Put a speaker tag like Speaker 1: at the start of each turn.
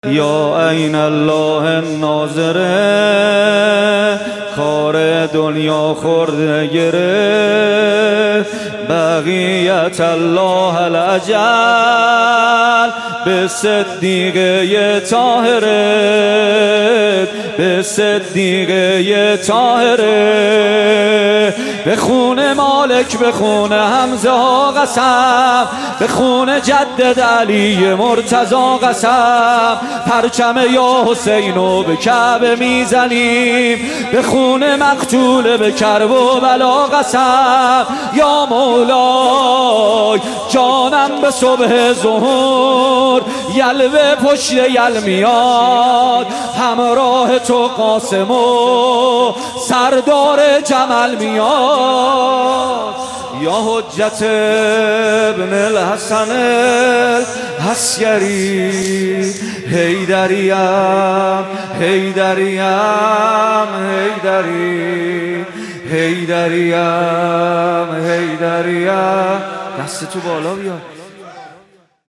Speaker 1: یا عین الله الناظره، کار دنیا خورده گره، بقیت الله العجل، به صدیقه طاهره، به صدیقه طاهره، به خون مالک، به خون حمزه ها قسم، به خون جدد علی مرتضی قسم، پرچم یا حسینو به کعبه میزنیم، به خون مقتول به کرب و بلا قسم. یا مولای جانم به صبح ظهور، یلوه پشت یل میاد، همراه تو قاسم و سردار جمل میاد. یا حجت ابن الحسن العسکری، حیدریم حیدریم حیدری، حیدریم حیدریم. دست تو بالا بیا.